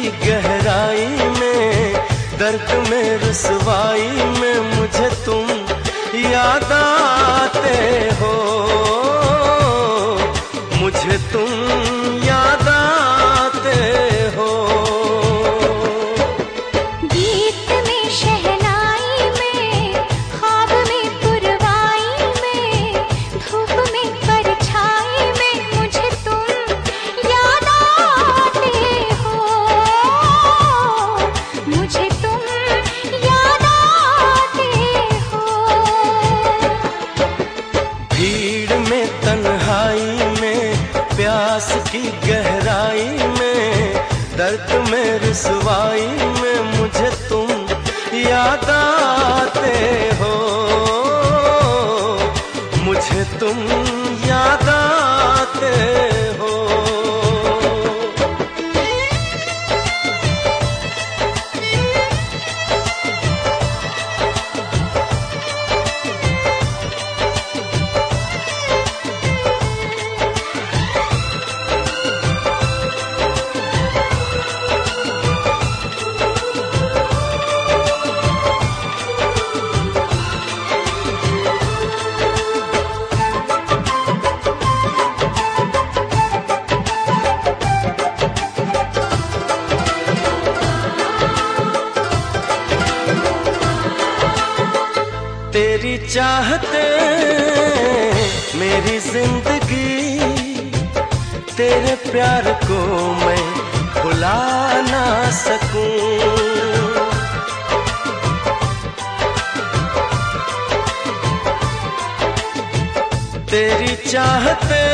की गहराई में, दर्द में रुसवाई में मुझे तुम याद आते हो, मुझे तुम याद आते हो। गीत में शहनाई में, ख्वाब में पुरवाई में, धूप में परछाई में मुझे तुम याद आते हो, मुझे तुम याद आते हो। भीड़ में तन्हाई में, प्यास की गहराई में, दर्द में रुसवाई में मुझे तुम याद आते हो, मुझे तुम याद आते हो। तेरी चाहते मेरी जिंदगी, तेरे प्यार को मैं भुला ना सकूं। तेरी चाहते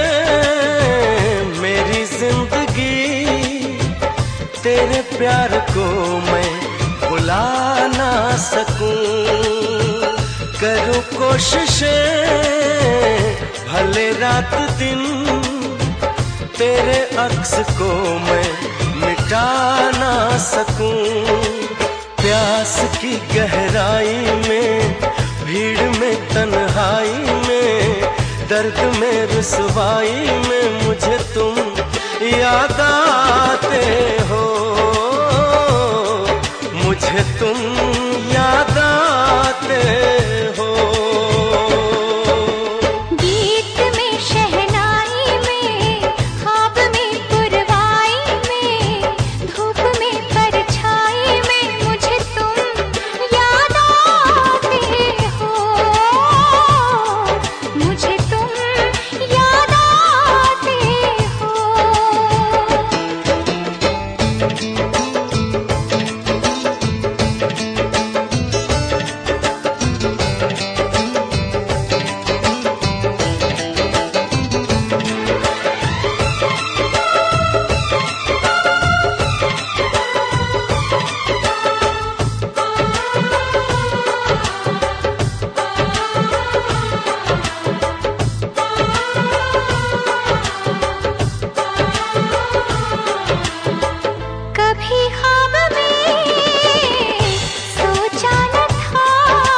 मेरी जिंदगी, तेरे प्यार को मैं भुला ना सकूं। करूं कोशिशें भले रात दिन, तेरे अक्स को मैं मिटा ना सकूं। प्यास की गहराई में, भीड़ में तन्हाई में, दर्द में रुसवाई में मुझे तुम याद आते हो, मुझे तुम याद आते हो। गीत में शहनाई में, ख्वाब में पुरवाई में, धूप में परछाई में मुझे तुम याद आते हो, मुझे तुम याद आते हो। कभी ख्वाब में सोचा न था,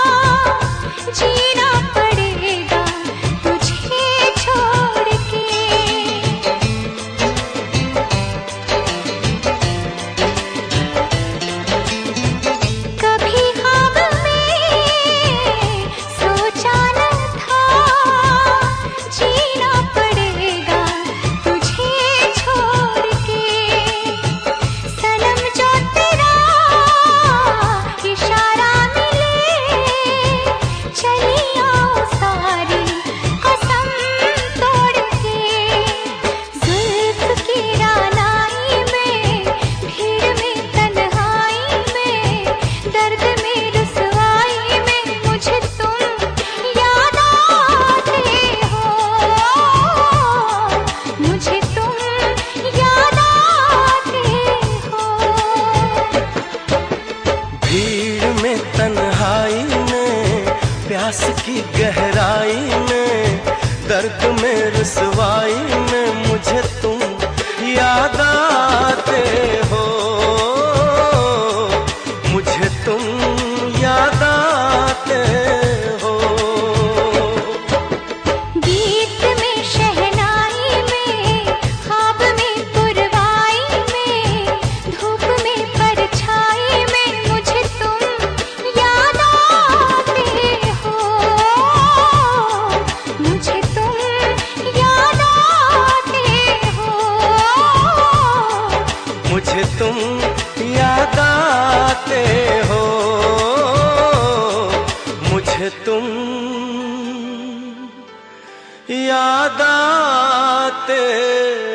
जीना पड़ेगा तुझे छोड़ के। कभी ख्वाब में सोचा न था, जीना पड़ेगा तुझे छोड़ के। सनम जो तेरा इशारा मिले, चली आओ सारी कसम तोड़ के। जुल्फ की रानाई में, भीड़ में तन्हाई में, दर्द में रुसवाई में मुझे तुम याद आते हो, मुझे तुम याद आते हो। भीड़ में तन्हाई में, प्यास की गहराई में, दर्द में रुसवाई में मुझे तुम याद आते हो, मुझे तुम याद आते हो। गीत में शहनाई में, ख्वाब में पुरवाई में, धूप में याद आते